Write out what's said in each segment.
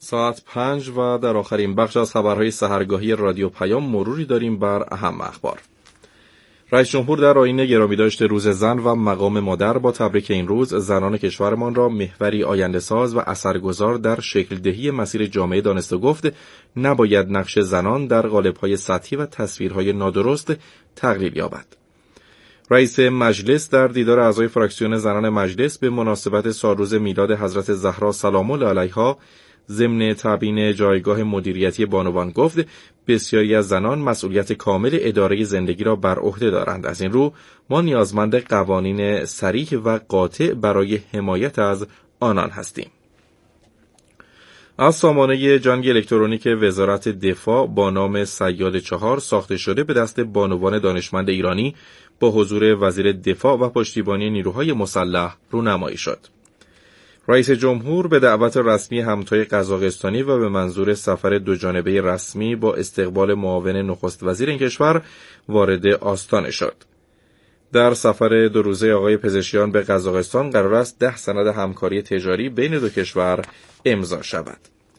ساعت 5 و در آخرین بخش از خبرهای سحرگاهی رادیو پیام مروری داریم بر اهم اخبار. رئیس جمهور در آیین گرامیداشت روز زن و مقام مادر با تبریک این روز زنان کشورمان را محوری آینده‌ساز و اثرگذار در شکل دهی مسیر جامعه دانست و گفت نباید نقش زنان در قالب‌های سطحی و تصویرهای نادرست تقلیل یابد. رئیس مجلس در دیدار اعضای فراکسیون زنان مجلس به مناسبت سالروز میلاد حضرت زهرا سلام الله علیها ضمن تبیین جایگاه مدیریتی بانوان گفت بسیاری از زنان مسئولیت کامل اداره زندگی را بر عهده دارند. از این رو ما نیازمند قوانین صریح و قاطع برای حمایت از آنان هستیم. از سامانه جنگ الکترونیک وزارت دفاع با نام صیاد 4 ساخته شده به دست بانوان دانشمند ایرانی با حضور وزیر دفاع و پشتیبانی نیروهای مسلح رونمایی شد. رئیس جمهور به دعوت رسمی همتای قزاقستانی و به منظور سفر دوجانبه رسمی با استقبال معاون نخست وزیر این کشور وارد آستانه شد. در سفر 2 روزه آقای پزشکیان به قزاقستان قرار است 10 سند همکاری تجاری بین دو کشور امضا شود.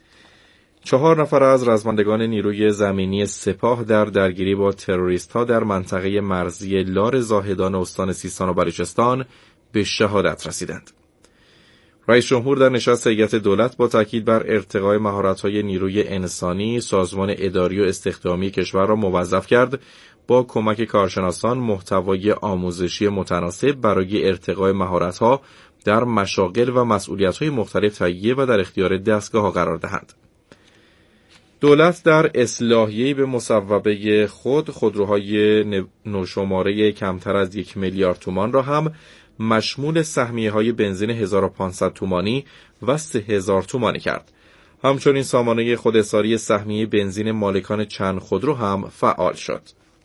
4 نفر از رزمندگان نیروی زمینی سپاه در درگیری با تروریست‌ها در منطقه مرزی لار زاهدان استان سیستان و بلوچستان به شهادت رسیدند. رئیس جمهور در نشست هیئت دولت با تاکید بر ارتقای مهارت‌های نیروی انسانی سازمان اداری و استخدامی کشور را موظف کرد با کمک کارشناسان محتوای آموزشی متناسب برای ارتقای مهارت‌ها در مشاغل و مسئولیت‌های مختلف تهیه و در اختیار دستگاه‌ها قرار دهند. دولت در اصلاحیه‌ای به مصوبه خودروهای نوشماره کمتر از 1 میلیارد تومان را هم مشمول سهمیه‌های بنزین 1500 تومانی و 3000 تومانی کرد. همچنین سامانه خودحصاری سهمیه بنزین مالکان چند خودرو هم فعال شد.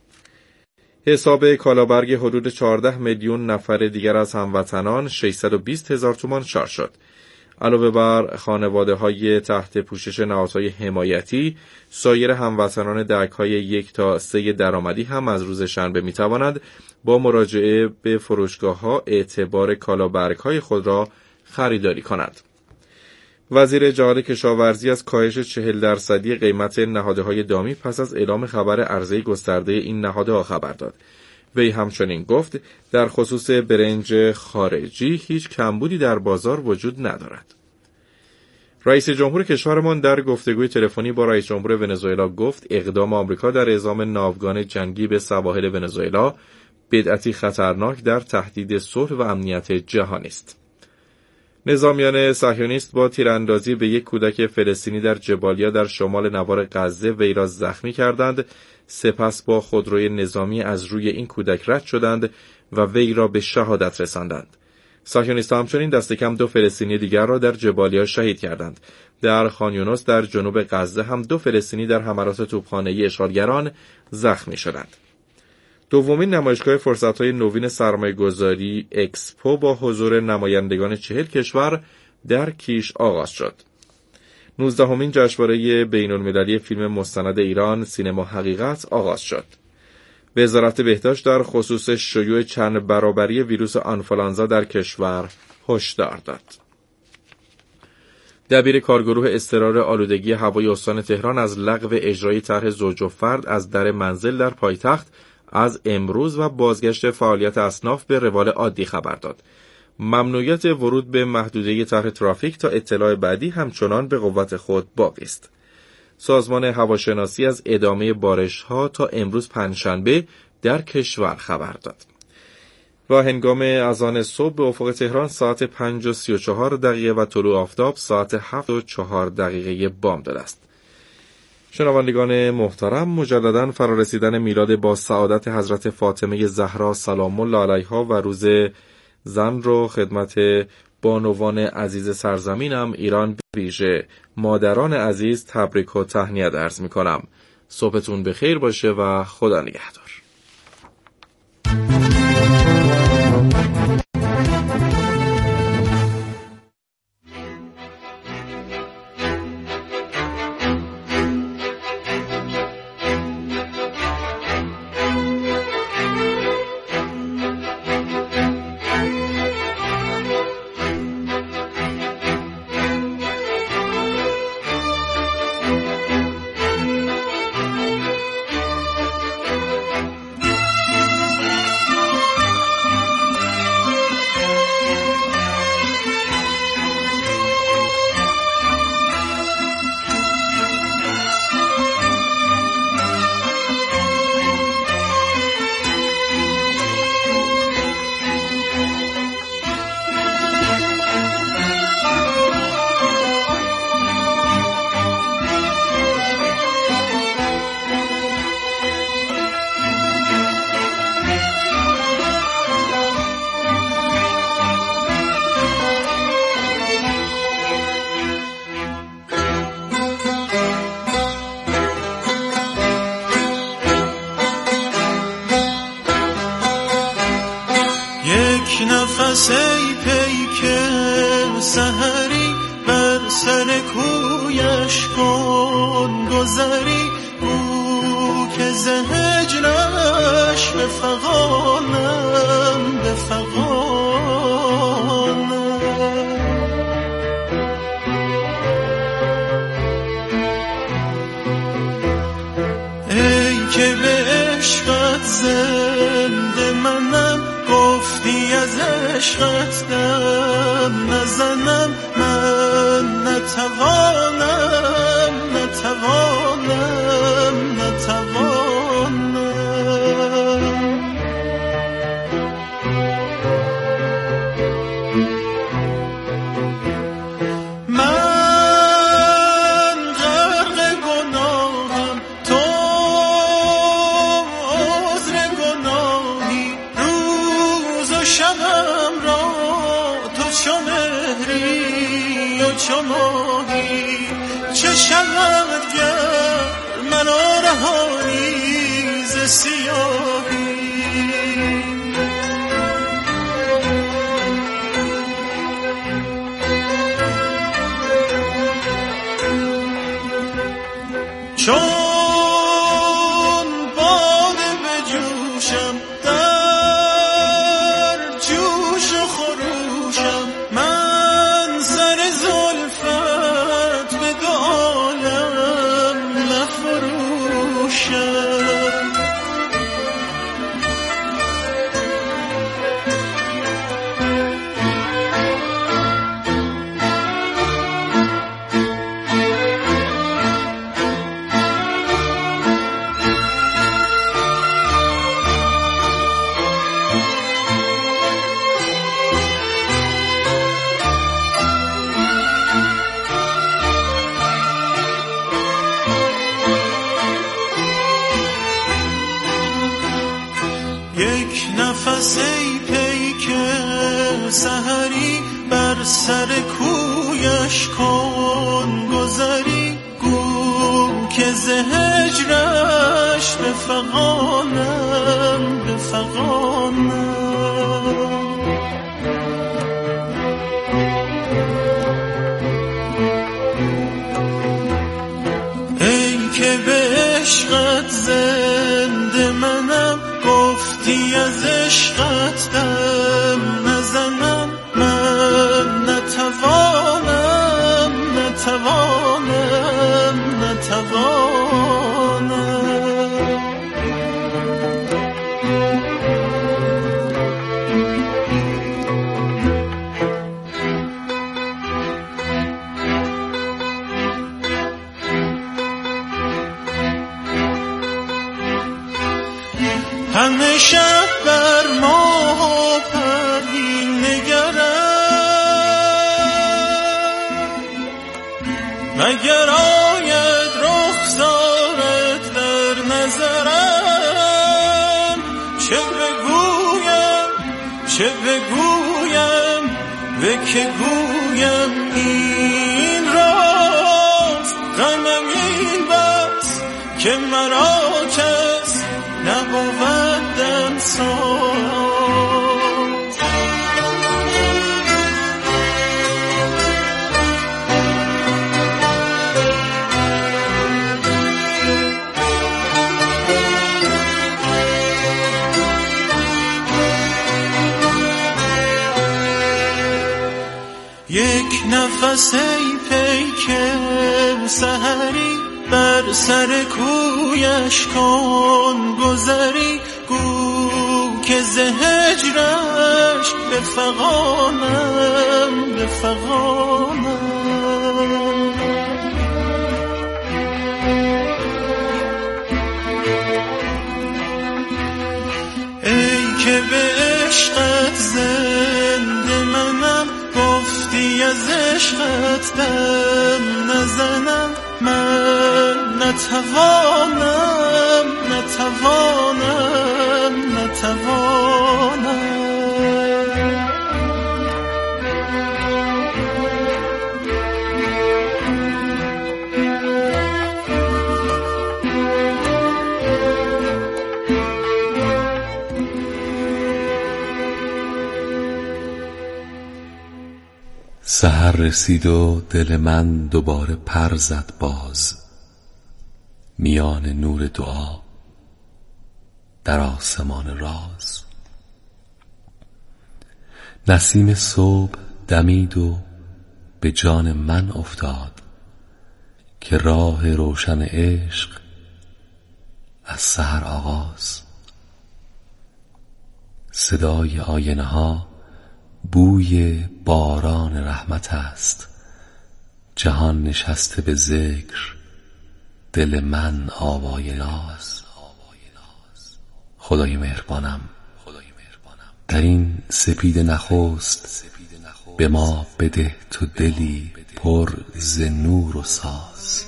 حساب کالابرگ حدود 14 میلیون نفر دیگر از هموطنان 620,000 تومان چاپ شد. علاوه بر خانواده‌های تحت پوشش نهادهای حمایتی، سایر هموطنان درک‌های 1 تا 3 درآمدی هم از روز شنبه می‌توانند با مراجعه به فروشگاه‌ها اعتبار کالابرگ‌های خود را خریداری کنند. وزیر جهاد کشاورزی از کاهش 40% قیمت نهادهای دامی پس از اعلام خبر عرضه گسترده این نهادها خبر داد. وی همچنین گفت در خصوص برنج خارجی هیچ کمبودی در بازار وجود ندارد. رئیس جمهور کشورمان در گفتگوی تلفنی با رئیس جمهور ونزوئلا گفت اقدام آمریکا در اعزام ناوگان جنگی به سواحل ونزوئلا بدعتی خطرناک در تهدید صلح و امنیت جهانی است. نظامیان صهیونیست با تیراندازی به 1 کودک فلسطینی در جبالیا در شمال نوار غزه وی را زخمی کردند، سپس با خودروی نظامی از روی این کودک رد شدند و وی را به شهادت رساندند. صهیونیست‌ها همچنین دست کم 2 فلسطینی دیگر را در جبالیا شهید کردند. در خان یونس در جنوب غزه هم 2 فلسطینی در حملات توپخانه‌ای اشغالگران زخمی شدند. دومین نمایشگاه فرصت‌های نوین سرمایه‌گذاری اکسپو با حضور نمایندگان 40 کشور در کیش آغاز شد. 19مین جشنواره بین‌المللی فیلم مستند ایران سینما حقیقت آغاز شد. وزارت بهداشت در خصوص شیوع چند برابری ویروس آنفولانزا در کشور هشدار داد. دبیر کارگروه اضطرار آلودگی هوای استان تهران از لغو اجرای طرح زوج و فرد از در منزل در پایتخت از امروز و بازگشت فعالیت اصناف به روال عادی خبر داد. ممنوعیت ورود به محدوده طرح ترافیک تا اطلاع بعدی همچنان به قوت خود باقی است. سازمان هواشناسی از ادامه بارش‌ها تا امروز پنجشنبه در کشور خبر داد. و هنگام اذان صبح به افق تهران ساعت 5:34 و طلوع آفتاب ساعت 7:04 بامداد است. شنوندگان محترم، مجدداً فرارسیدن میلاد با سعادت حضرت فاطمه زهرا سلام الله علیها و روز زن رو خدمت بانوان عزیز سرزمینم ایران ویژه مادران عزیز تبریک و تهنیت عرض می‌کنم. صبحتون بخیر باشه و خدا نگهدار. نفس ای پیک سحری بر سر کویش کن گذری، او که ز هجرش بفغانم ای که به عشقت زنده منم، گفتی از عشقت دم نزنم، من نتوانم من غرق گناهم، تو عذر گناهی، روز و شبم را تو چو مهری و چو ماهی، چه شود گر مرا رهانی ز سیاهی. چون باده به جوشم، در جوش و خروشم، من سر زلفت به دو عالم نفروشم. یک نفس ای پیک سحری بر سر کویش کن گذری، گو که ز هجرش بفغانم ای که به عشقت زنده منم، گفتی از عشقت دم نزنم، من نتوانم همه شب بر ماه و پروین نگرم، مگر آید رخسارت در نظرم، چه بگویم به که گویم این راز، غمم این بس که مرا کس نبود دمساز. یک نفس ای پیک سحری بر سر کویش کن گذری، گو که ز هجرش بفغانم ای که به عشقت زنده منم، گفتی از عشقت دم نزنم، من نتوانم سحر رسید و دل من دوباره پر زد باز، میان نور دعا در آسمان راز. نسیم صبح دمید و به جان من افتاد، که راه روشن عشق از سحر آغاز. صدای آینه ها بوی باران رحمت است، جهان نشسته به ذکر، دل من آوای ناز. خدای مهربانم در این سپید نخست، به ما بده تو دلی پر ز نور و ساز.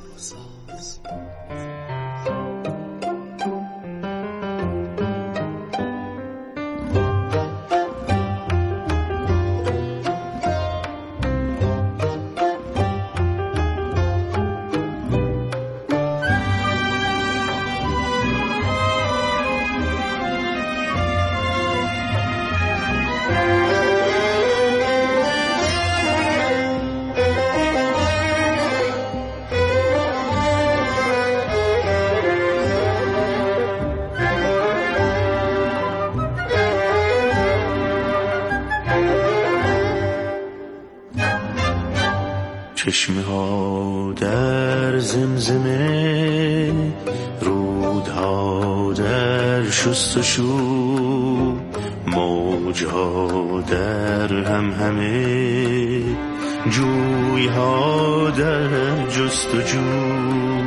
چشمه ها در زمزمه، رودها در شستشو، موجها در همهمه، جویها در جستجو.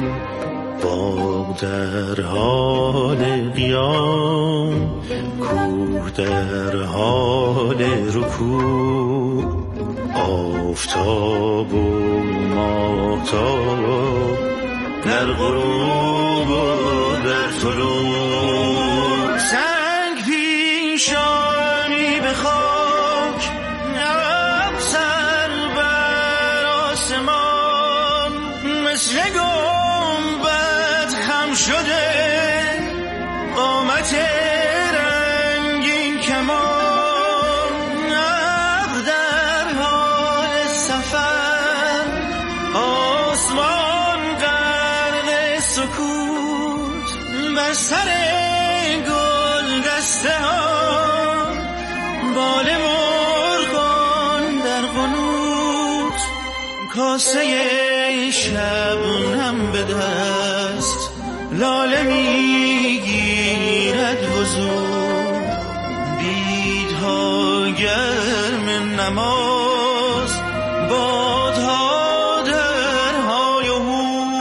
باغ در حال قیام، کوه در حال رکوع، آفتاب و ماهتاب در غروب و در طلوع. سنگ پیشانی به خاک، سر بر آسمان، مثل گنبد خم شده قامت رنگین کمان. بر سر گل دسته ها، بال مرغان در قنوت، کاسه شبنم به دست، لاله میگیرد وضو. بیدها گرم نماز، بادها در های و هو.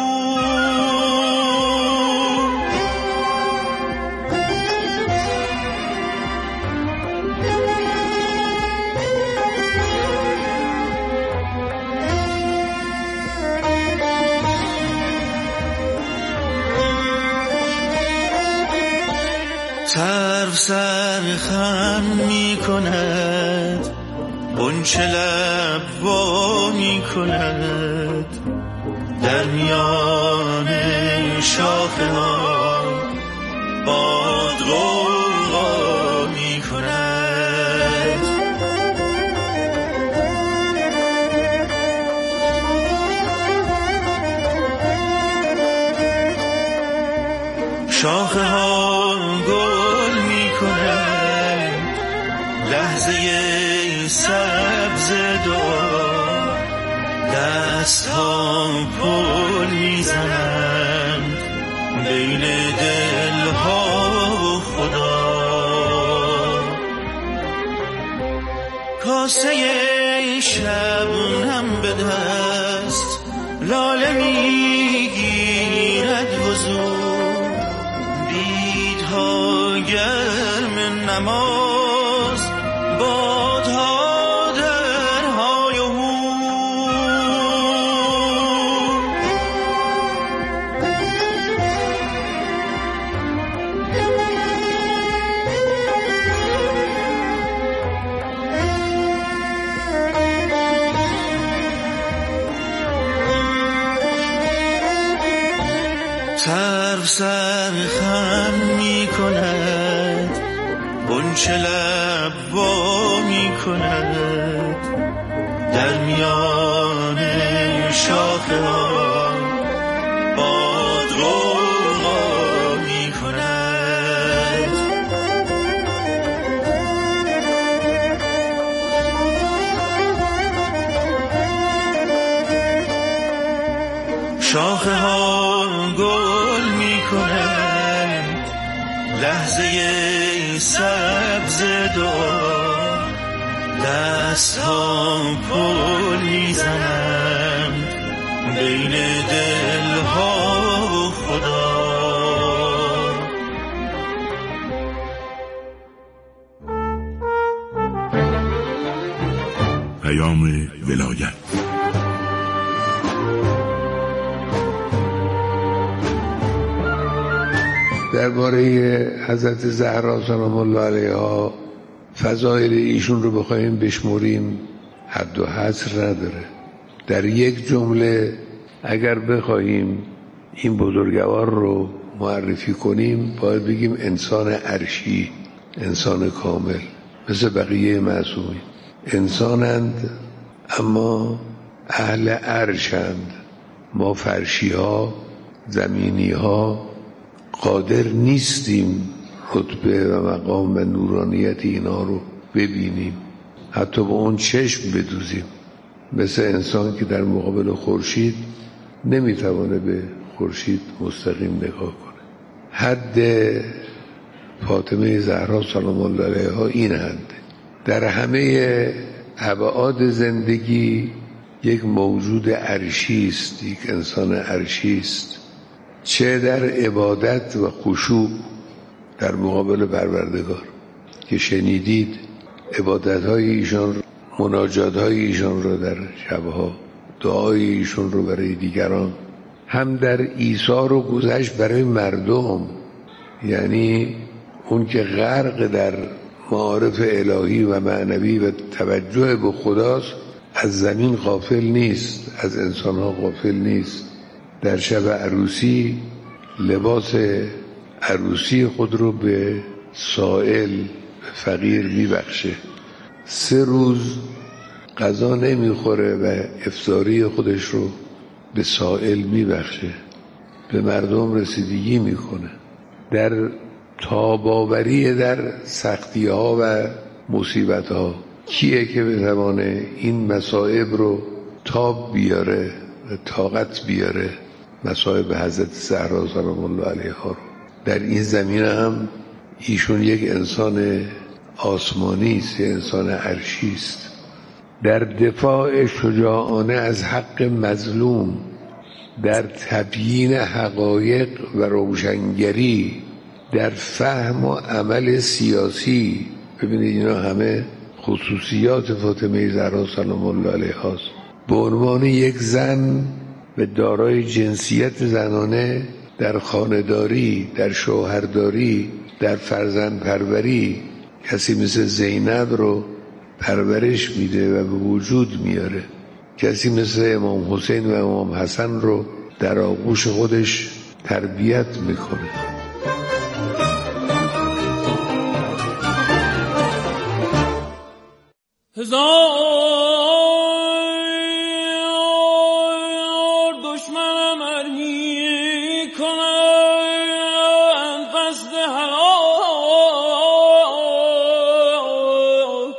سرو سر خم می کند، غنچه لب وا می کند، در میان شاخه ها باد غوغا می کند. شاخه ها لحظه سبز دعا، دست ها پل میزنند بین دل ها و خدا. کاسه شبنم به دست، لاله میگیرد وضو. بیدها گرم نماز، بادها در های و هو. سرو سر خم می کند، غنچه لب وا می کند، در میان شاخه ها باد غوغا می کند. شاخه ها گل می کند، لحظه سبز دعا، دست ها پل می زنند بین دل ها و خدا. پیام ولایت. درباره حضرت زهرا سلام الله علیها فضایل ایشون رو بخوایم بشمریم حد و حصر نداره. در یک جمله اگر بخوایم این بزرگوار رو معرفی کنیم باید بگیم انسان عرشی، انسان کامل، مثل بقیه معصومین. انسانند اما اهل عرشند. ما فرشی ها، زمینی ها قادر نیستیم رتبه و مقام و نورانیت اینا رو ببینیم، حتی با اون چشم بدوزیم. مثل انسان که در مقابل خورشید نمیتوانه به خورشید مستقیم نگاه کنه. حد فاطمه زهرا سلام الله علیها این حد. در همه ابعاد زندگی یک موجود عرشی است، یک انسان عرشی است، چه در عبادت و خشوع در مقابل پروردگار که شنیدید عبادت‌های ایشان، مناجات‌های ایشان رو در شبها، دعای ایشون رو برای دیگران، هم در ایثار و گذشت برای مردم. یعنی اون که غرق در معارف الهی و معنوی و توجه به خداست، از زمین غافل نیست، از انسان‌ها غافل نیست. در شب عروسی لباس عروسی خود رو به سائل، به فقیر میبخشه. 3 روز غذا نمیخوره و افطاری خودش رو به سائل میبخشه، به مردم رسیدگی میکنه. در تاباوری در سختی ها و مصیبت ها کیه که بتوانه این مصائب رو تاب بیاره و طاقت بیاره؟ مصائب حضرت زهرا سلام الله علیها رو. در این زمینه هم ایشون یک انسان آسمانی است، یک انسان عرشی است. در دفاع شجاعانه از حق مظلوم، در تبیین حقایق و روشنگری، در فهم و عمل سیاسی. ببینید اینا همه خصوصیات فاطمه زهرا سلام الله علیها است. به عنوان یک زن و دارای جنسیت زنانه در خانه‌داری، در شوهرداری، در فرزند پروری کسی مثل زینب رو پرورش میده و به وجود میاره. کسی مثل امام حسین و امام حسن رو در آغوش خودش تربیت میکنه. دشمنم ار می کنند قصد هلاک،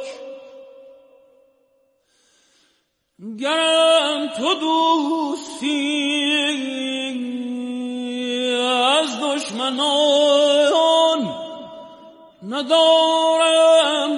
گرم تو دوستی از دشمنان ندارم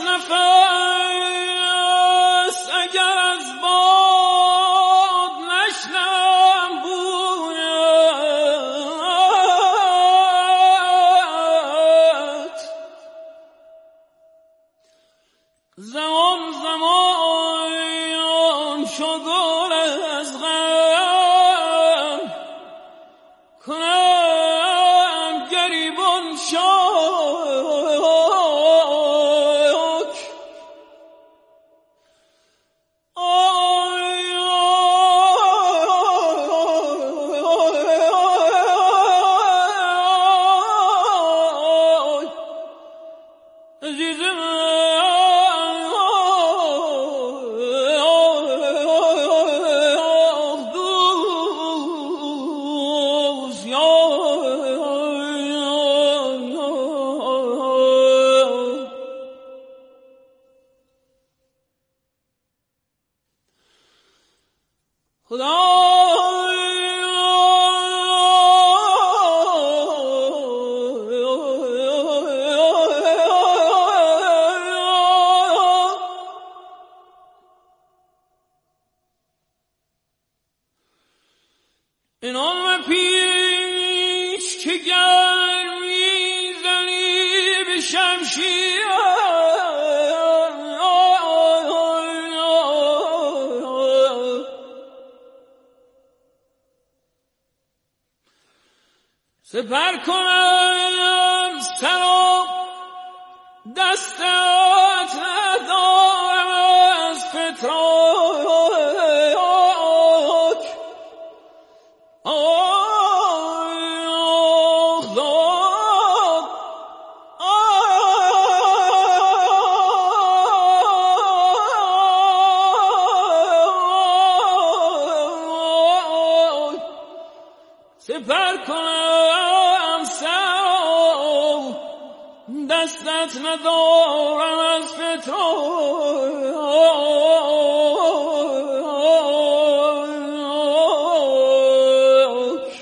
نفس اگر از باد نشنم بویت، زمان شگون از غم کنم گریبان شاک. عزیز این آن پیش که گرمی زنی به شمشیر، سپر کنم سرا دستت ندارم از فتراک. سپر کنم سرا دستت ندارم از فتراک.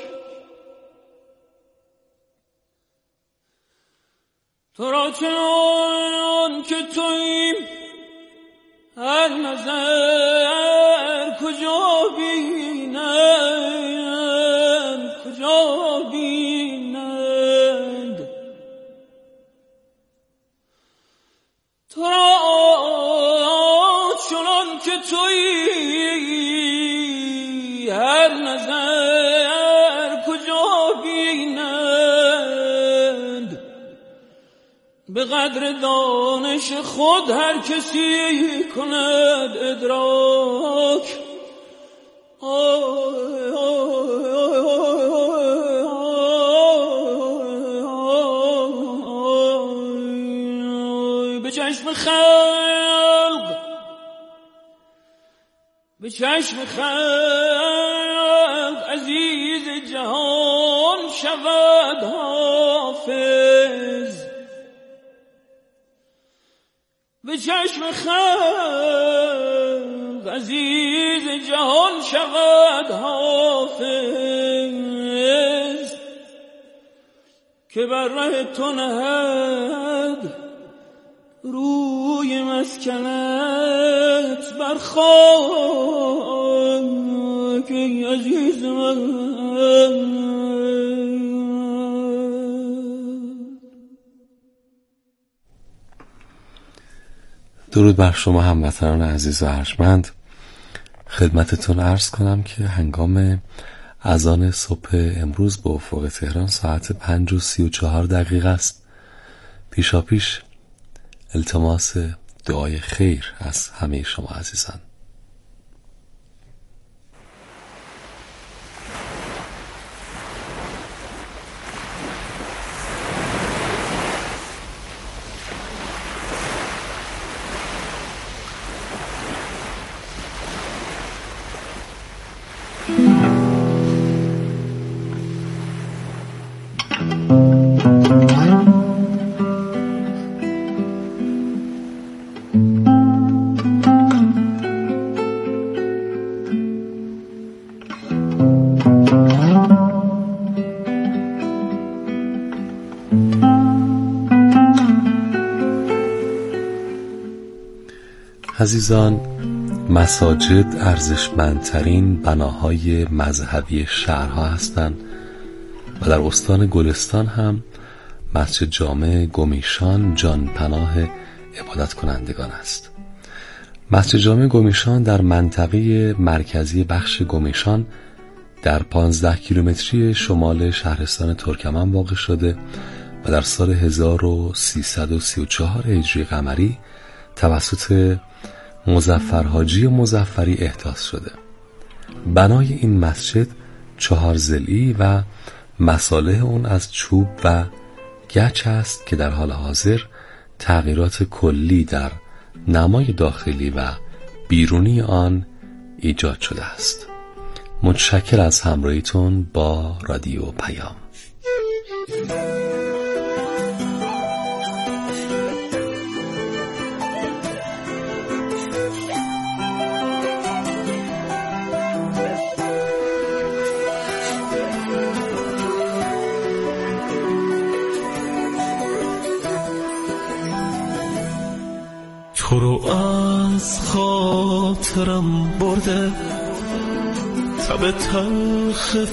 تو را چنان که تویی هر نظر کجا بینند، کجا بینند. تو را چنان که تویی هر نظر کجا بینند. به قدر دانش خود هر کسی کند ادراک. به چشم خلق، به چشم خلق عزیز جهان شود حافظ. به چشم خلق عزیز جهان شود حافظ، که بر ره تو نهد روی مسکنت بر خاک. ای عزیز من درود بر شما هموطنان عزیز و ارجمند. خدمتتون عرض کنم که هنگام اذان صبح امروز به افق تهران ساعت 5:34 است. پیشاپیش التماس دعای خیر از همه شما عزیزان. عزیزان، مساجد ارزشمندترین بناهای مذهبی شهرها هستند و در استان گلستان هم مسجد جامع گمیشان جانپناه عبادت کنندگان است. مسجد جامع گمیشان در منطقه مرکزی بخش گمیشان در 15 کیلومتری شمال شهرستان ترکمن واقع شده و در سال 1334 هجری قمری توسط مظفر حاجی مظفری احداث شده. بنای این مسجد 4 ضلعی و مصالح اون از چوب و گچ است که در حال حاضر تغییرات کلی در نمای داخلی و بیرونی آن ایجاد شده است. متشکر از همراهیتون با رادیو پیام. تو رو از خاطرم برده تب تلخ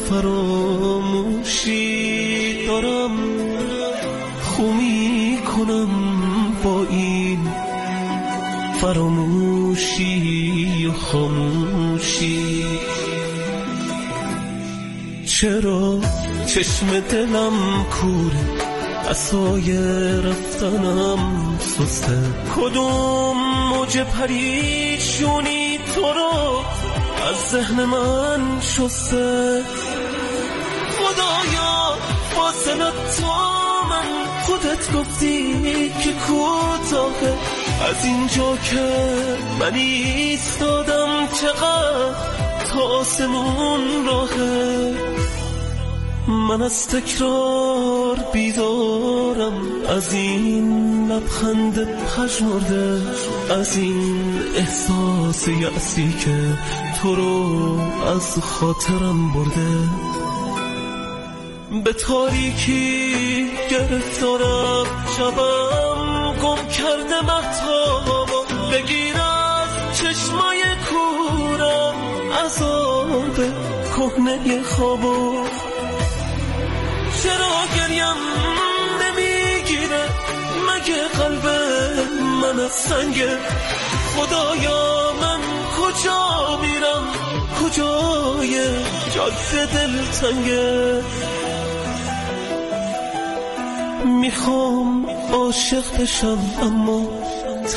فراموشی دارم، خو میکنم با این فراموشی و خاموشی. چرا چشم دلم کوره، عصای رفتنم سسته، کدوم موج پریشونی تو رو از ذهن من شسته. خدایا فاصله تا من خودت گفتی که کوتاهه، از اینجا که من ایستادم چقدر تا آسمون راهه. من از تکرار بیدارم، از این لبخند پژمرده، از این احساس یأسی که تو رو از خاطرم برده. به تاریکی گرفتارم، شبم گم کرده مهتابم، بگیر از چشمای کورم عذاب کهنه خوابم. چرا گریم نمیگیره، مگه قلب من از سنگه؟ خدایا من کجا میرم، کجای جاده دلتنگه؟ میخوام عاشق بشم اما